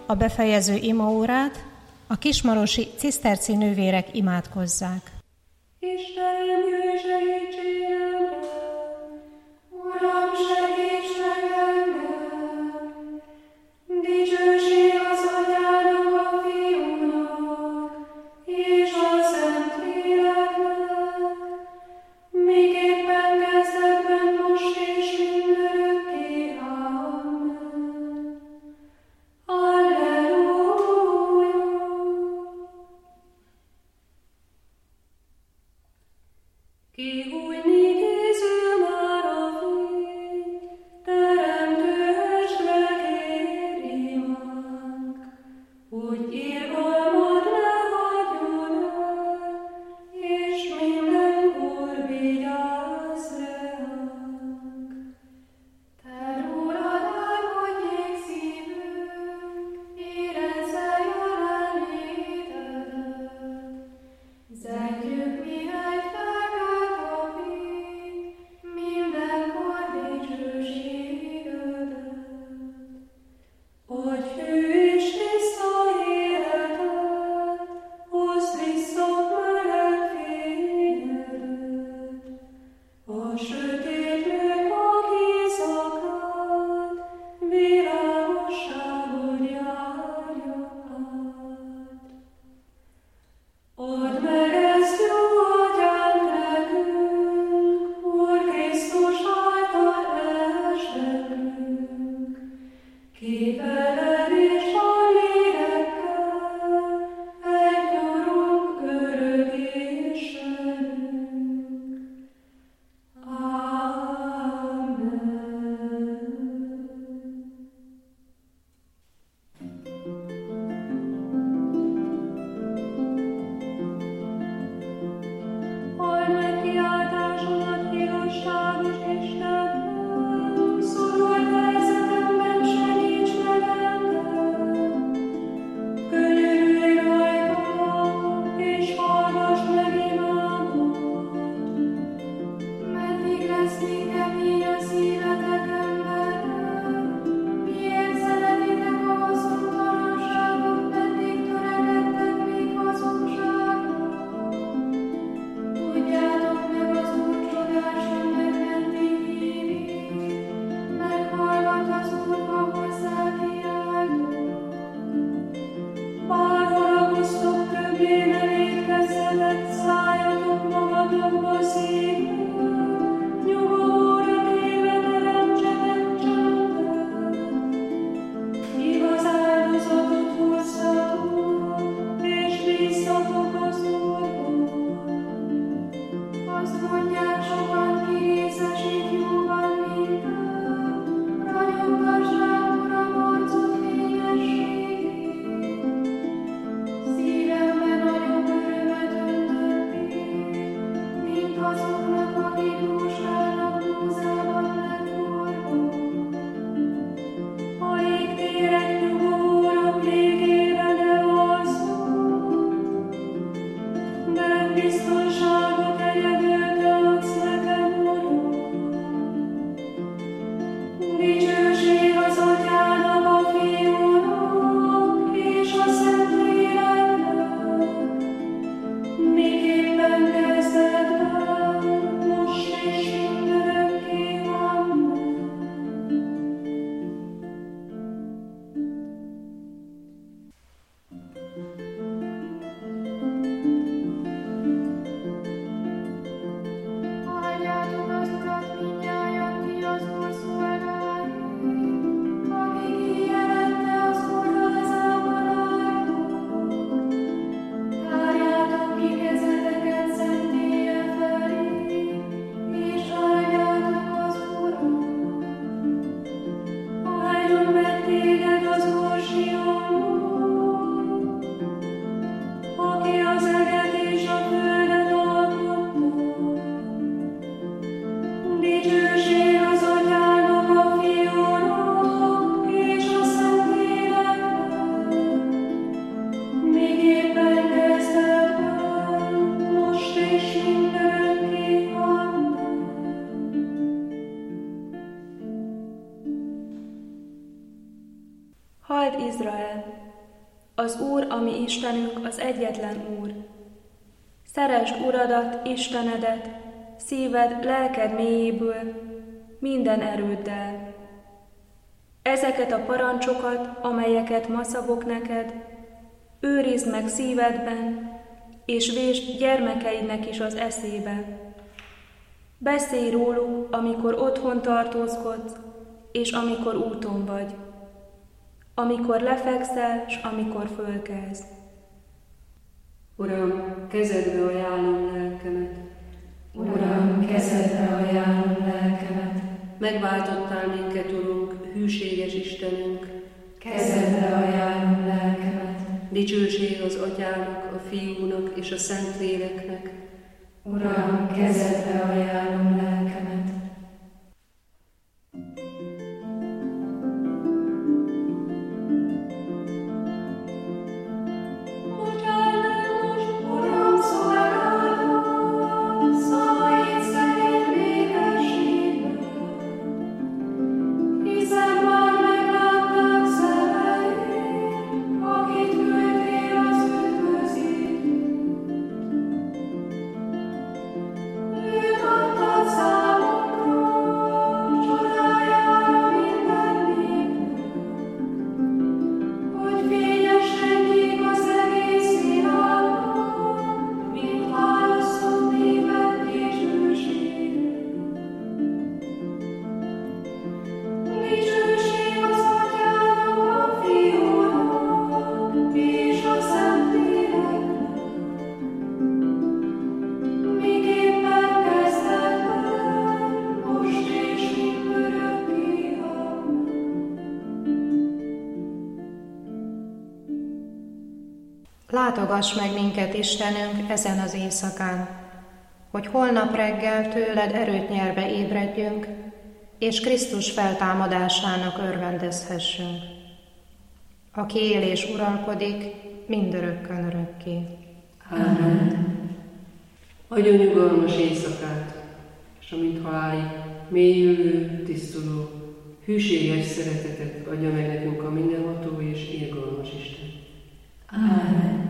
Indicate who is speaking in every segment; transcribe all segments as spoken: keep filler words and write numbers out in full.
Speaker 1: a befejező imaórát a kismarosi ciszterci nővérek imádkozzák.
Speaker 2: Istenem, jöjj segítségemre! Uram, segíts meg engem! Dicsőség az Atyának, a Fiúnak, és a Szentléleknek, miképpen kezdetben, most és mindörökké. Amen. Alleluja! Kihújni készül már a fény, teremtő estre kér imánk, hogy irgalmad ne hagyjon el, és mindenkor vigyázz ránk. Te rólad álmodjék szívünk, érezze jelenlétedet, zengjük mihegy felkelt a fény, mindenkor dicsőségedet. Adj hű és tiszta életet, hozd vissza meleg fényedet, a sötétlők mag éjszakát, világosságod járja át. Add meg ezt jó atyánk nekünk, Úr Krisztus által esdekünk, képeled és a lélekkel, egy Urunk örök Istenünk. Amen. Halld meg kiáltásomat, igazságos Istenem, szorult helyzetemben segíts nekem,
Speaker 3: Halld Izrael! Az Úr, a mi Istenünk, az egyetlen Úr. Szeresd Uradat, Istenedet, szíved, lelked mélyéből, minden erőddel. Ezeket a parancsokat, amelyeket ma szabok neked, őrizd meg szívedben, és vésd gyermekeidnek is az eszébe. Beszélj róluk, amikor otthon tartózkodsz, és amikor úton vagy, amikor lefekszel, s amikor fölkelsz.
Speaker 4: Uram, kezedbe ajánlom lelkemet.
Speaker 2: Uram, kezedbe ajánlom lelkemet.
Speaker 4: Megváltottál minket, Urunk, hűséges Istenünk.
Speaker 2: Kezedbe ajánlom lelkemet.
Speaker 4: Dicsőség az Atyának, a Fiúnak és a Szentléleknek.
Speaker 2: Uram, kezedbe ajánlom lelkemet.
Speaker 1: Látogass meg minket, Istenünk, ezen az éjszakán, hogy holnap reggel tőled erőt nyerve ébredjünk, és Krisztus feltámadásának örvendezhessünk, aki él és uralkodik mindörökkön örökké.
Speaker 2: Amen.
Speaker 4: Adjon nyugalmas éjszakát, és amint halálig mélyülő, tisztuló, hűséges szeretetet adja meg nekünk a mindenható és irgalmas Isten.
Speaker 2: Amen.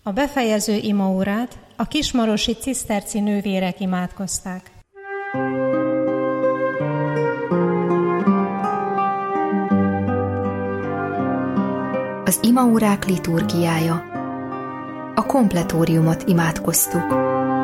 Speaker 1: A befejező imaórát a kismarosi ciszterci nővérek imádkozták.
Speaker 5: Az imaórák liturgiája. A kompletóriumot imádkoztuk.